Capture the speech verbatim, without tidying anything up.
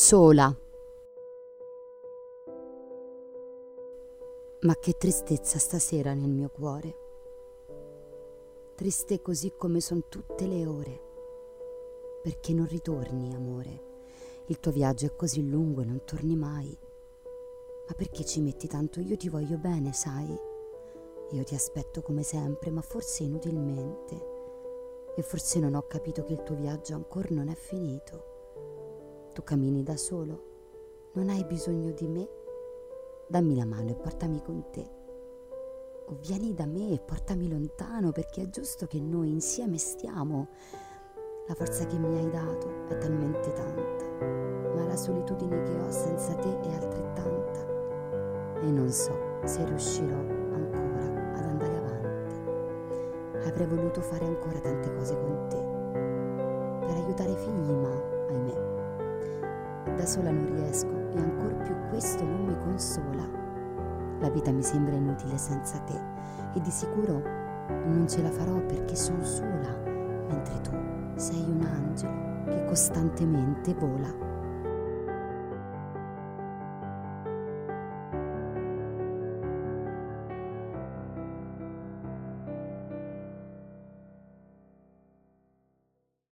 sola. Ma che tristezza stasera nel mio cuore. Triste così come son tutte le ore. Perché non ritorni, amore? Il tuo viaggio è così lungo e non torni mai. Ma perché ci metti tanto? Io ti voglio bene, sai? Io ti aspetto come sempre, ma forse inutilmente. E forse non ho capito che il tuo viaggio ancora non è finito. Tu cammini da solo, non hai bisogno di me. Dammi la mano e portami con te. O vieni da me e portami lontano, perché è giusto che noi insieme stiamo. La forza che mi hai dato è talmente tanta, ma la solitudine che ho senza te è altrettanta. E non so se riuscirò ancora ad andare avanti. Avrei voluto fare ancora tante cose con te, per aiutare i figli, ma ahimè da sola non riesco e ancor più questo non mi consola. La vita mi sembra inutile senza te e di sicuro non ce la farò perché sono sola, mentre tu sei un angelo che costantemente vola.